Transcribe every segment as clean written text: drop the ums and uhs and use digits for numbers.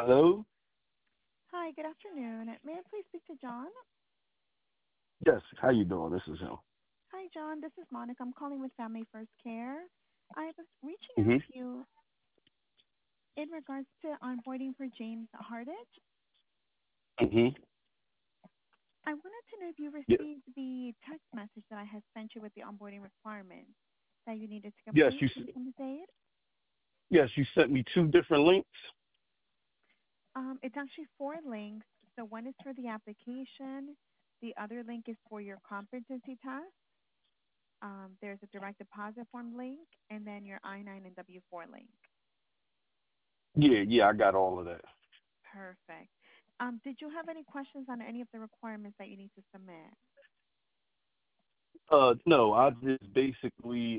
Hello? Hi, good afternoon. May I please speak to John? Yes, how you doing? This is him. Hi, John. This is Monica. I'm calling with Family First Care. I was reaching out hmm to you in regards to onboarding for James Hardage. hmm I wanted to know if you Yeah. received the text message that I had sent you with the onboarding requirements that you needed to Yes, complete from the date. you sent me two different links. It's actually four links. So one is for the application. The other link is for your competency test. There's a direct deposit form link, and then your I-9 and W-4 link. Yeah, I got all of that. Perfect. Did you have any questions on any of the requirements that you need to submit? No, I just basically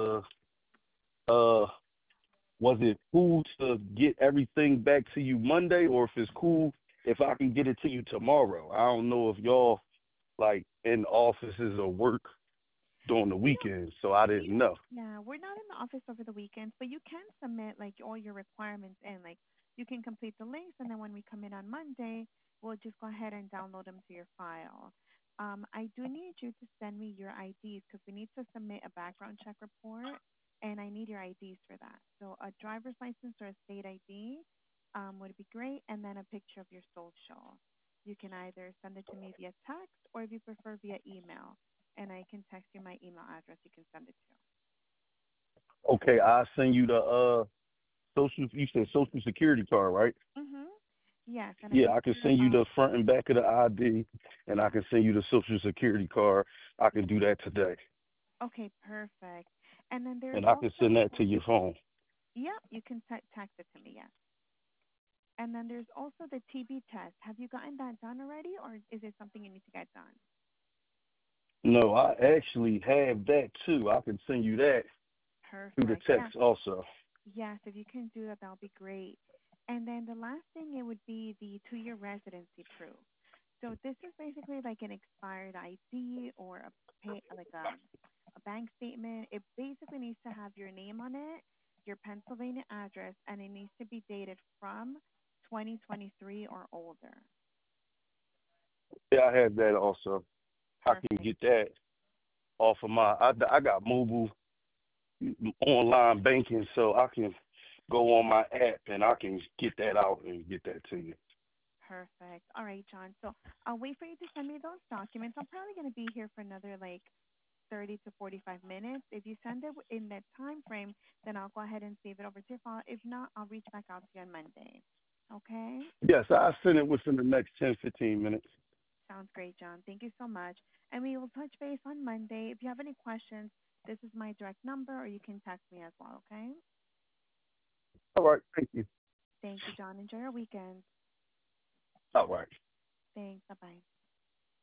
uh was it cool to get everything back to you Monday, or if it's cool if I can get it to you tomorrow? I don't know if y'all like in offices or work during the We don't, weekends, so I we didn't don't, know. yeah, we're not in the office over the weekends, but you can submit like all your requirements in. Like you can complete the links, and then when we come in on Monday, we'll just go ahead and download them to your file. I do need you to send me your IDs because we need to submit a background check report, and I need your IDs for that. So a driver's license or a state ID would be great, and then a picture of your social. You can either send it to me via text or if you prefer via email, and I can text you my email address you can send it Okay, I'll send you the social. You said social security card, right? to. Yes, and I Yeah, can I can send you send you the front and back of the ID, and I can send you the social security card. I can do that today, okay, perfect. And then there's and I can also, send that to your phone. yeah, you can text it to me, yes. And then there's also the TB test. Have you gotten that done already, or is it something you need to get done? No, I actually have that too. I can send you that through the Perfect. Yeah. text also. Yes, if you can do that, that would be great. And then the last thing, it would be the 2-year residency proof. So this is basically like an expired ID or a bank statement. It basically needs to have your name on it, your Pennsylvania address, and it needs to be dated from 2023 or older. Yeah, I have that also. I can Perfect. get that off of I got mobile online banking, so I can go on my app and I can get that out and get that to you. Perfect. All right, John. So I'll wait for you to send me those documents. I'm probably going to be here for another like 30 to 45 minutes. If you send it in that time frame, then I'll go ahead and save it over to your file. If not, I'll reach back out to you on Monday. Okay? Yes, I'll send it within the next 10, 15 minutes. Sounds great, John. Thank you so much. And we will touch base on Monday. If you have any questions, this is my direct number, or you can text me as well, okay? All right, thank you. Thank you, John. Enjoy your weekend. All right. Thanks. Bye-bye.